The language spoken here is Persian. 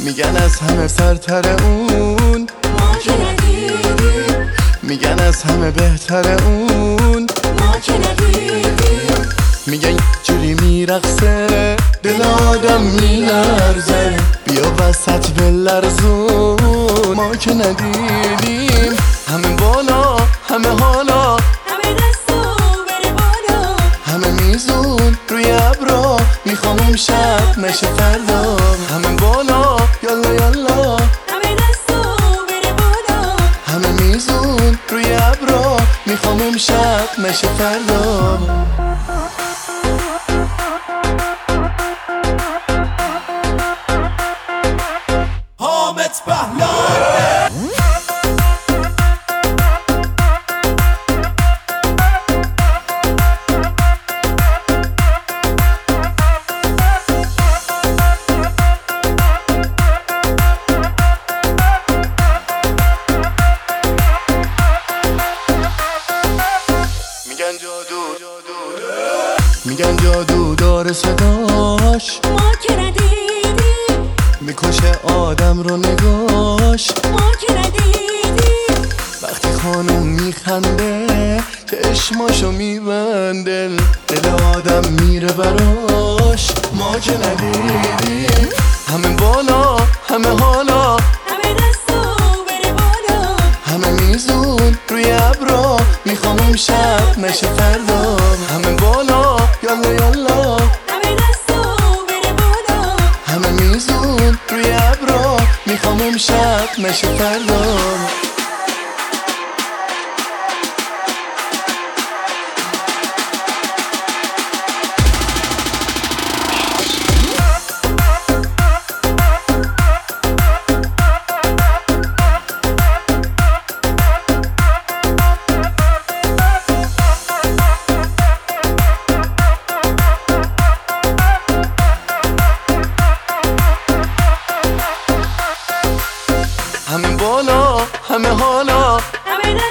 میگن از همه سرتر اون، ما که ندیدیم. میگن از همه بهتر اون، ما که ندیدیم. میگن جوری میرقصه دل آدم میلرزه، بیا وسط بلرزون. ما که ندیدیم. همه بالا همه حالا، همه دستو بره بالا، همه میزون روی ابرا، میخوام اون شب نشه فردا. همه بالا یالا یالا، همه دستو بره بالا. همه میزون روی ابرا، میخوام اون شب نشه فردا. حامد پهلوان. میگن جادو، میگن جادو داره صداش، ما که ندیدیم. میکشه آدم رو نگاش. ما که ندیدیم. وقتی خانوم میخنده چشماشو میبنده، دل آدم میره براش. ما که ندیدیم. همه بالا همه حالا، همه دستو بره بالا، همه میزون روی ابرا، میخوام اون شب نشه فردا. همه بالا یالا یالا، همه دستو بره بالا. همه میزون روی ابرا، میخوام اون شب نشه فردا. همه بالا همه حالا، همه